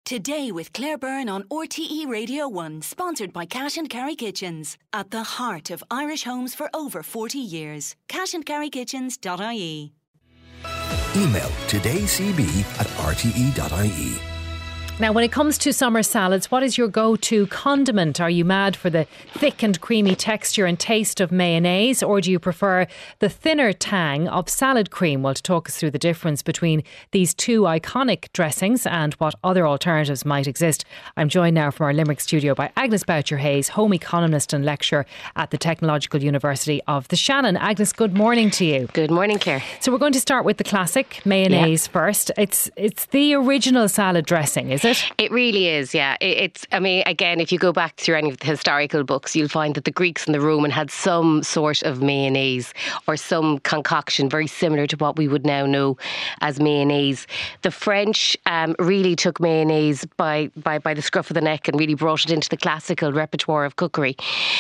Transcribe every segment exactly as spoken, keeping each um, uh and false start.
Today with Claire Byrne on R T E Radio one, sponsored by Cash and Carry Kitchens. At the heart of Irish homes for over forty years. cash and carry kitchens dot I E. Email todaycb at r t e dot i e. Now, when it comes to summer salads, what is your go-to condiment? Are you mad for the thick and creamy texture and taste of mayonnaise, or do you prefer the thinner tang of salad cream? Well, to talk us through the difference between these two iconic dressings and what other alternatives might exist, I'm joined now from our Limerick studio by Agnes Boucher-Hayes, home economist and lecturer at the Technological University of the Shannon. Agnes, good morning to you. Good morning, Claire. So we're going to start with the classic mayonnaise yeah. first. It's it's the original salad dressing, is it? It really is, yeah. It, it's, I mean, again, if you go back through any of the historical books, you'll find that the Greeks and the Roman had some sort of mayonnaise or some concoction very similar to what we would now know as mayonnaise. The French um, really took mayonnaise by, by, by the scruff of the neck and really brought it into the classical repertoire of cookery.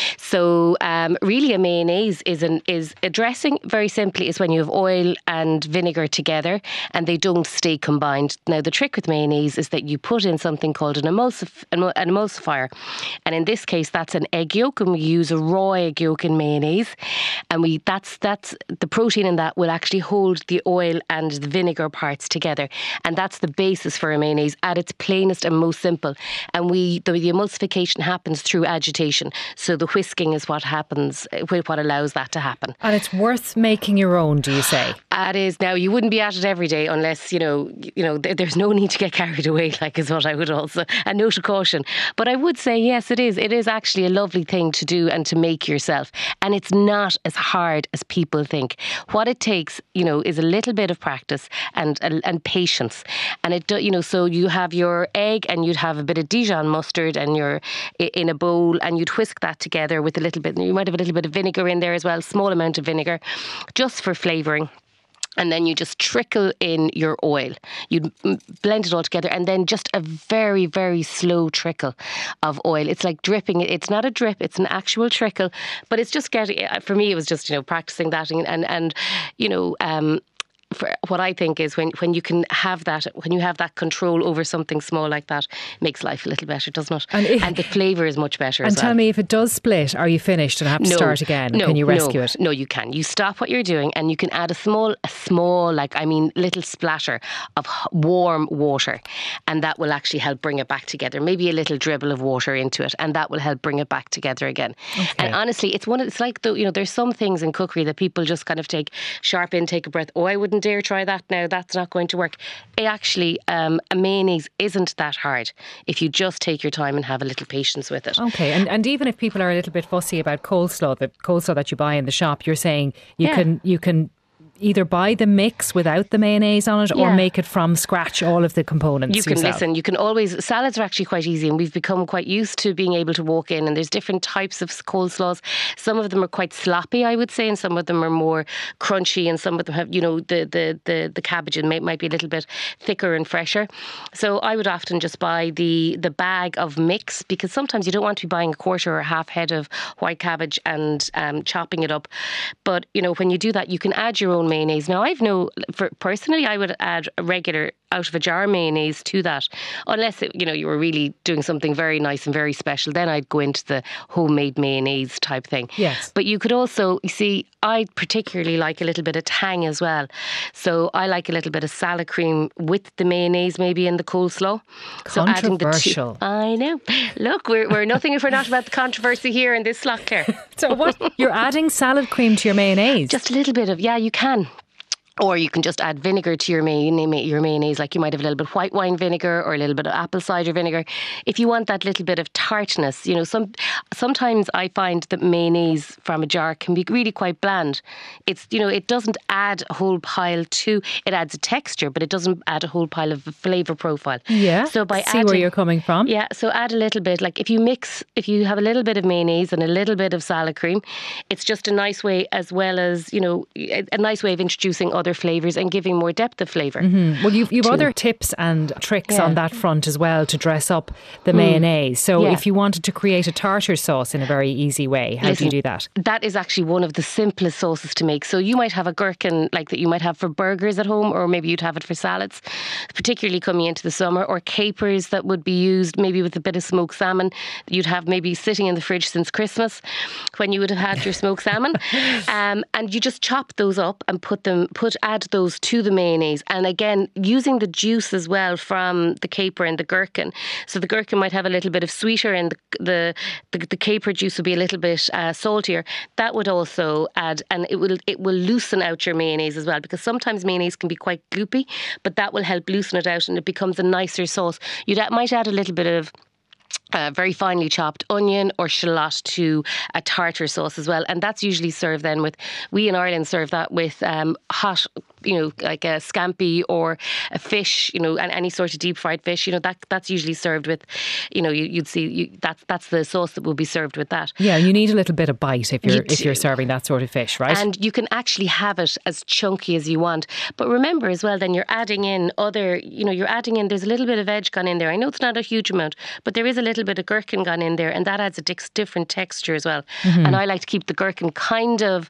So um, really a mayonnaise is, an, is a dressing, very simply, is when you have oil and vinegar together and they don't stay combined. Now, the trick with mayonnaise is that you put in something called an, emulsif- an emulsifier. And in this case, that's an egg yolk, and we use a raw egg yolk in mayonnaise. And we that's that's the protein in that will actually hold the oil and the vinegar parts together. And that's the basis for a mayonnaise at its plainest and most simple. And we the, the emulsification happens through agitation. So the whisking is what happens, what allows that to happen. And it's worth making your own, do you say? It is. Now, you wouldn't be at it every day unless, you know, you know, there's no need to get carried away, like is what I would also, a note of caution. But I would say, yes, it is. It is actually a lovely thing to do and to make yourself. And it's not as hard as people think. What it takes, you know, is a little bit of practice and and patience. And it, you know, so you have your egg and you'd have a bit of Dijon mustard and you're in a bowl and you'd whisk that together with a little bit, you might have a little bit of vinegar in there as well, small amount of vinegar, just for flavouring. And then you just trickle in your oil. You blend it all together and then just a very, very slow trickle of oil. It's like dripping. It's not a drip, it's an actual trickle. But it's just getting, for me, it was just, you know, practicing that and, and, and you know, um, for what I think is when, when you can have that, when you have that control over something small like that, it makes life a little better, doesn't it? And, if, and the flavour is much better and as well. And tell me, if it does split, are you finished and have to no, start again? No, can you rescue no, it? No, you can. You stop what you're doing and you can add a small, a small, like, I mean, little splatter of warm water, and that will actually help bring it back together. Maybe a little dribble of water into it, and that will help bring it back together again. Okay. And honestly, it's one. It's like, the, you know, there's some things in cookery that people just kind of take sharp in, take a breath. Oh, I wouldn't dare try that now. That's not going to work. It actually, um, a mayonnaise isn't that hard if you just take your time and have a little patience with it. Okay, and and even if people are a little bit fussy about coleslaw, the coleslaw that you buy in the shop, you're saying you yeah. can you can. either buy the mix without the mayonnaise on it or yeah. make it from scratch, all of the components You can yourself. listen, you can always, salads are actually quite easy and we've become quite used to being able to walk in, and there's different types of coleslaws. Some of them are quite sloppy, I would say, and some of them are more crunchy, and some of them have, you know, the the the, the cabbage and may, might be a little bit thicker and fresher. So I would often just buy the, the bag of mix, because sometimes you don't want to be buying a quarter or a half head of white cabbage and um, chopping it up. But, you know, when you do that, you can add your own mayonnaise. Now, I've no, for personally, I would add a regular out of a jar mayonnaise to that, unless it, you know, you were really doing something very nice and very special. Then I'd go into the homemade mayonnaise type thing. Yes. But you could also, you see, I particularly like a little bit of tang as well. So I like a little bit of salad cream with the mayonnaise, maybe in the coleslaw. Controversial. So adding the two, I know. Look, we're we're nothing if we're not about the controversy here in this slot, Claire. So what? You're adding salad cream to your mayonnaise? Just a little bit of, yeah, you can. Or you can just add vinegar to your, may- your mayonnaise, like you might have a little bit of white wine vinegar or a little bit of apple cider vinegar. If you want that little bit of tartness, you know, some sometimes I find that mayonnaise from a jar can be really quite bland. It's, you know, it doesn't add a whole pile to, it adds a texture, but it doesn't add a whole pile of flavour profile. Yeah, so by see adding, where you're coming from. Yeah, so add a little bit, like if you mix, if you have a little bit of mayonnaise and a little bit of salad cream, it's just a nice way, as well as, you know, a, a nice way of introducing other other flavours and giving more depth of flavour. Mm-hmm. Well, you've, you've other tips and tricks Yeah. on that front as well to dress up the mayonnaise. So Yeah. if you wanted to create a tartar sauce in a very easy way, how Listen, do you do that? That is actually one of the simplest sauces to make. So you might have a gherkin like that you might have for burgers at home, or maybe you'd have it for salads, particularly coming into the summer, or capers that would be used maybe with a bit of smoked salmon that you'd have maybe sitting in the fridge since Christmas when you would have had your smoked salmon. Um, and you just chop those up and put them, put add those to the mayonnaise. And again, using the juice as well from the caper and the gherkin. So the gherkin might have a little bit of sweeter, and the the, the, the caper juice would be a little bit uh, saltier. That would also add, and it will it will loosen out your mayonnaise as well, because sometimes mayonnaise can be quite gloopy, but that will help loosen it out and it becomes a nicer sauce. You might add a little bit of Uh, very finely chopped onion or shallot to a tartar sauce as well, and that's usually served then with, we in Ireland serve that with um, hot, you know, like a scampi or a fish, you know, and any sort of deep fried fish, you know, that that's usually served with, you know, you, you'd see you, that's that's the sauce that will be served with that. Yeah, you need a little bit of bite if you're You if you're do. serving that sort of fish, right? And you can actually have it as chunky as you want. But remember as well, then you're adding in other, you know, you're adding in, there's a little bit of veg gone in there. I know it's not a huge amount, but there is a little bit of gherkin gone in there, and that adds a dix- different texture as well. Mm-hmm. And I like to keep the gherkin kind of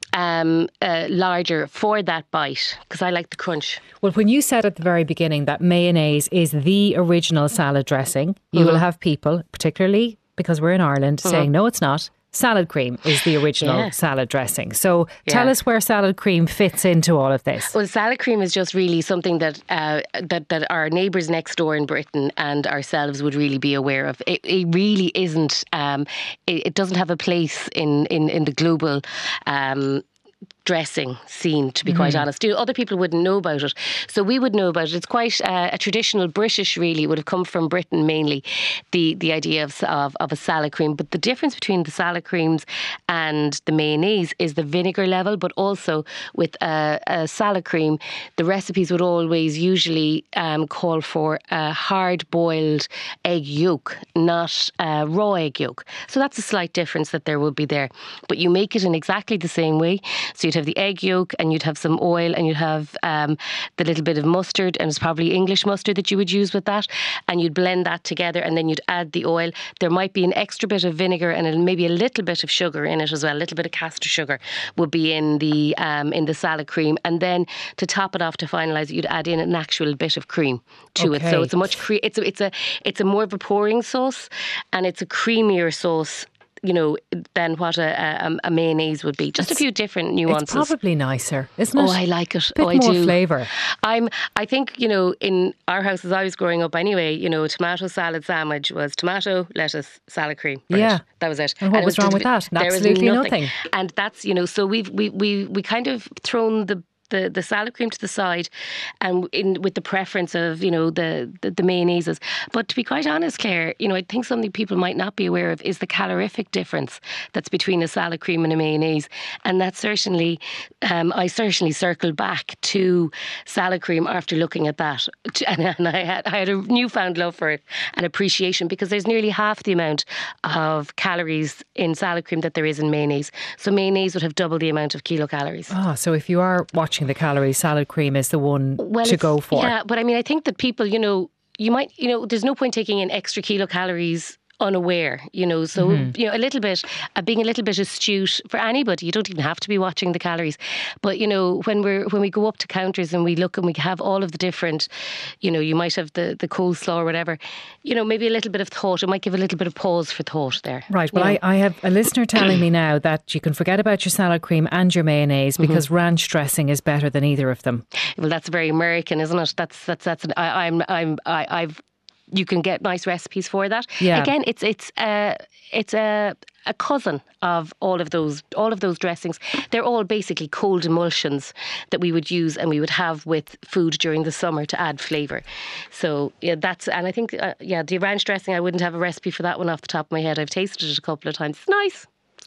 um, uh, larger for that bite, because I like the crunch. Well, when you said at the very beginning that mayonnaise is the original salad dressing, you Mm-hmm. will have people, particularly because we're in Ireland, saying, no, it's not. Salad cream is the original Yeah. salad dressing. So tell Yeah. us where salad cream fits into all of this. Well, salad cream is just really something that uh, that that our neighbours next door in Britain and ourselves would really be aware of. It, it really isn't. Um, it, it doesn't have a place in in in the global Um, dressing scene, to be quite honest. You know, other people wouldn't know about it, so we would know about it. It's quite uh, a traditional British, really. It would have come from Britain mainly, the the idea of, of of a salad cream. But the difference between the salad creams and the mayonnaise is the vinegar level, but also with a, a salad cream, the recipes would always usually um, call for a hard-boiled egg yolk, not a raw egg yolk. So that's a slight difference that there would be there. But you make it in exactly the same way. So you'd have the egg yolk, and you'd have some oil, and you'd have um, the little bit of mustard, and it's probably English mustard that you would use with that, and you'd blend that together, and then you'd add the oil. There might be an extra bit of vinegar and maybe a little bit of sugar in it as well. A little bit of castor sugar would be in the um, in the salad cream, and then to top it off, to finalise it, you'd add in an actual bit of cream to it. So Okay. it's a much cre- it's a, it's a it's a more of a pouring sauce, and it's a creamier sauce, you know, than what a, a, a mayonnaise would be. Just a few different nuances. It's probably nicer, isn't it? Oh, I like it. Bit oh, I more do. flavour. I'm. I think, you know, in our house as I was growing up, anyway, you know, a tomato salad sandwich was tomato, lettuce, salad cream. bread. Yeah. That was it. And what it was wrong with that? there was Absolutely nothing. And that's, you know, so we've we we we kind of thrown the. The, the salad cream to the side, and in with the preference of, you know, the, the the mayonnaises. But to be quite honest, Claire, you know, I think something people might not be aware of is the calorific difference that's between a salad cream and a mayonnaise, and that certainly, um, I certainly circled back to salad cream after looking at that, and, and I had I had a newfound love for it and appreciation, because there's nearly half the amount of calories in salad cream that there is in mayonnaise. So mayonnaise would have double the amount of kilocalories. Ah, so if you are watching the calories, salad cream is the one Well, to it's- go for. Yeah, but I mean, I think that people, you know, you might, you know, there's no point taking in extra kilocalories unaware, you know, so, Mm-hmm. you know, a little bit, uh, being a little bit astute for anybody. You don't even have to be watching the calories. But, you know, when we're, when we go up to counters and we look and we have all of the different, you know, you might have the, the coleslaw or whatever, you know, maybe a little bit of thought. It might give a little bit of pause for thought there. Right, well, you know. I, I have a listener telling me now that you can forget about your salad cream and your mayonnaise Mm-hmm. because ranch dressing is better than either of them. Well, that's very American, isn't it? That's, that's, that's, an, I, I'm, I'm, I, I've, you can get nice recipes for that. Yeah. Again, it's it's uh, it's a a cousin of all of those all of those dressings. They're all basically cold emulsions that we would use and we would have with food during the summer to add flavour. So yeah, that's and I think uh, yeah, the ranch dressing, I wouldn't have a recipe for that one off the top of my head. I've tasted it a couple of times. It's nice.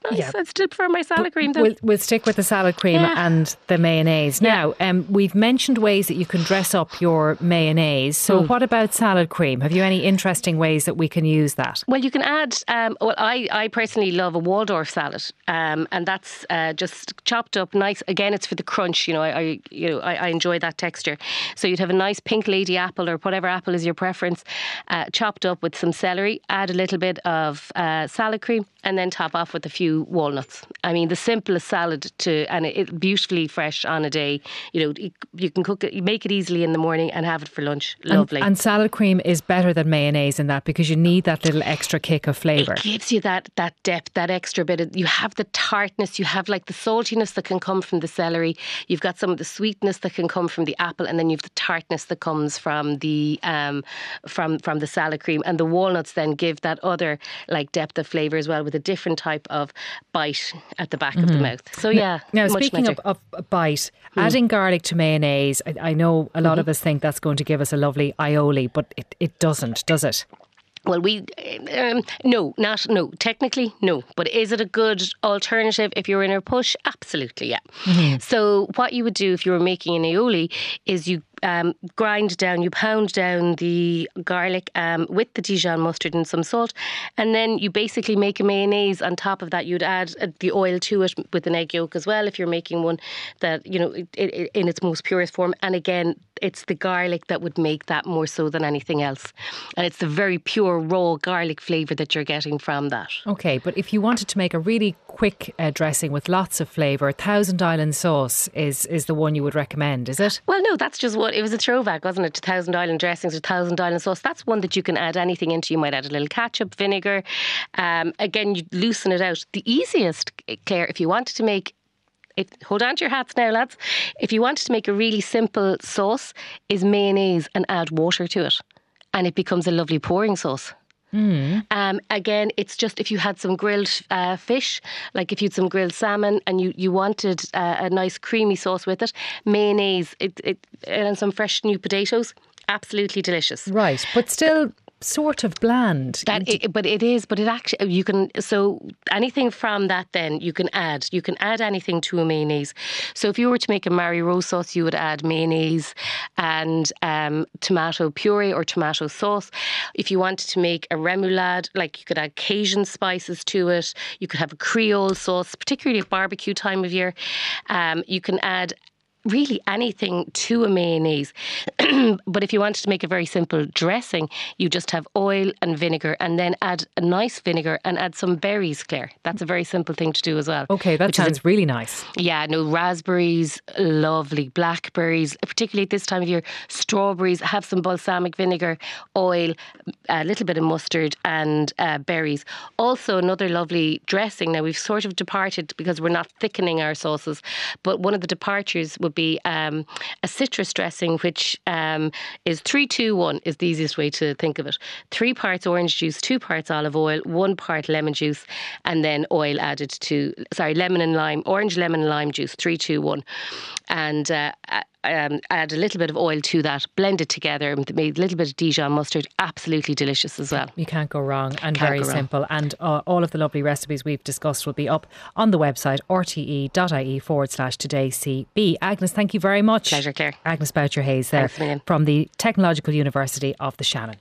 nice. Yeah. I'd still prefer my salad cream though. We'll, we'll stick with the salad cream Yeah. and the mayonnaise. Yeah. Now, um, we've mentioned ways that you can dress up your mayonnaise. So Mm. what about salad cream? Have you any interesting ways that we can use that? Well, you can add, um, well, I, I personally love a Waldorf salad, um, and that's uh, just chopped up nice. Again, it's for the crunch, you know, I, I you know, I, I enjoy that texture. So you'd have a nice pink lady apple or whatever apple is your preference, uh, chopped up with some celery, add a little bit of uh, salad cream, and then top off with a few walnuts. I mean, the simplest salad to, and it, it beautifully fresh on a day. You know, you can cook it, you make it easily in the morning and have it for lunch. Lovely. And, and salad cream is better than mayonnaise in that because you need that little extra kick of flavour. It gives you that that depth, that extra bit of, you have the tartness, you have like the saltiness that can come from the celery, you've got some of the sweetness that can come from the apple, and then you've the tartness that comes from the um from from the salad cream, and the walnuts then give that other like depth of flavour as well, with a different type of bite at the back mm-hmm. of the mouth. So yeah. Now, much speaking of, of a bite, mm. adding garlic to mayonnaise, I, I know a lot mm-hmm. of us think that's going to give us a lovely aioli, but it, it doesn't, does it? Well, we, um, no, not, no, technically, no. But is it a good alternative if you're in a push? Absolutely, yeah. Mm-hmm. So what you would do if you were making an aioli is you um, grind down, you pound down the garlic um, with the Dijon mustard and some salt, and then you basically make a mayonnaise on top of that. You'd add uh, the oil to it with an egg yolk as well if you're making one that, you know, it, it, in its most purest form. And again, it's the garlic that would make that more so than anything else. And it's the very pure raw garlic flavour that you're getting from that. Okay, but if you wanted to make a really quick uh, dressing with lots of flavour, Thousand Island sauce is, is the one you would recommend, is it? Well, no, that's just what, it was a throwback, wasn't it, to Thousand Island dressings or Thousand Island sauce. That's one that you can add anything into. You might add a little ketchup, vinegar. Um, again, you loosen it out. The easiest, Claire, if you wanted to make If, hold on to your hats now, lads. If you wanted to make a really simple sauce, is mayonnaise and add water to it, and it becomes a lovely pouring sauce. Mm. Um, again, it's just if you had some grilled uh, fish, like if you had some grilled salmon and you, you wanted uh, a nice creamy sauce with it, mayonnaise it, it, and some fresh new potatoes, absolutely delicious. Right, but still sort of bland. That, it, but it is, but it actually, you can, so anything from that then you can add, you can add anything to a mayonnaise. So if you were to make a Mary Rose sauce, you would add mayonnaise and um, tomato puree or tomato sauce. If you wanted to make a remoulade, like you could add Cajun spices to it. You could have a Creole sauce, particularly at barbecue time of year. Um, you can add really anything to a mayonnaise. But if you wanted to make a very simple dressing, you just have oil and vinegar, and then add a nice vinegar and add some berries, Claire. That's a very simple thing to do as well. Okay, that sounds a, really nice. Yeah, no, raspberries, lovely. Blackberries, particularly at this time of year. Strawberries, have some balsamic vinegar, oil, a little bit of mustard and uh, berries. Also another lovely dressing. Now we've sort of departed because we're not thickening our sauces, but one of the departures would be um, a citrus dressing, which um, is three two one is the easiest way to think of it. Three parts orange juice, two parts olive oil, one part lemon juice, and then oil added to, sorry, lemon and lime, orange, lemon and lime juice, three two one. And uh, um, add a little bit of oil to that, blend it together, made a little bit of Dijon mustard, absolutely delicious as well. You can't go wrong, and can't very simple. Wrong. And uh, all of the lovely recipes we've discussed will be up on the website rte.ie forward slash today C B. Agnes, thank you very much. Pleasure, Claire. Agnes Boucher-Hayes there from the Technological University of the Shannon.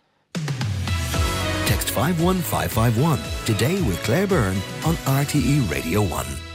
Text five one five five one today with Claire Byrne on R T E Radio one.